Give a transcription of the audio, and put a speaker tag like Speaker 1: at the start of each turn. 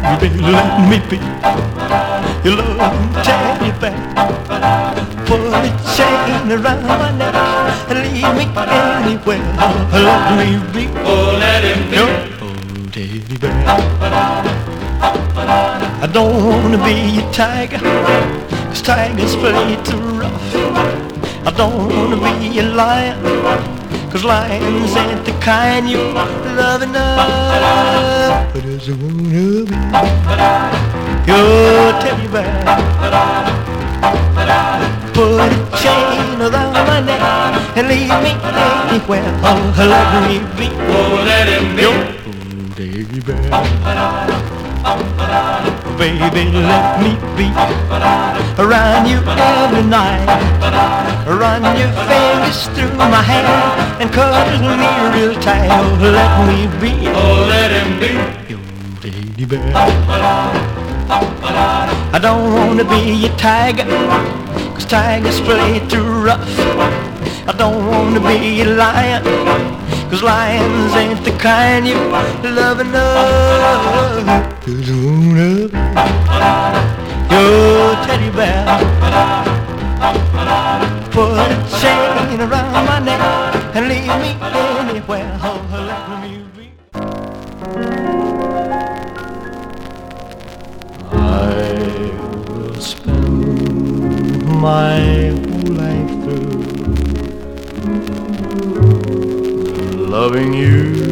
Speaker 1: baby, let me be your loving teddy bear. Put a chain around my neck and lead me anywhere. Let me be,
Speaker 2: Oh, let him be
Speaker 1: your old teddy bear. I don't wanna be a tiger, 'cause tigers play too rough. I don't wanna be a lion, 'cause lions ain't the kind you love enough. But I just wanna be your teddy bear. Put a chain around my neck and lead me anywhere. Oh, let me be,
Speaker 2: Oh, let him be
Speaker 1: your old teddy bear. Baby, let me be around you every night. Run your fingers through my hair and cuddle me real tight. Oh, let me be,
Speaker 2: Oh, let him be
Speaker 1: your teddy bear. I don't wanna be a tiger, 'cause tigers play too rough. I don't wanna be a lion, 'cause lions ain't the kind you love enough. Just wanna be your teddy bear. Put a chain around my neck and leave me anywhere. Oh, let me be. I will spend my whole life through loving you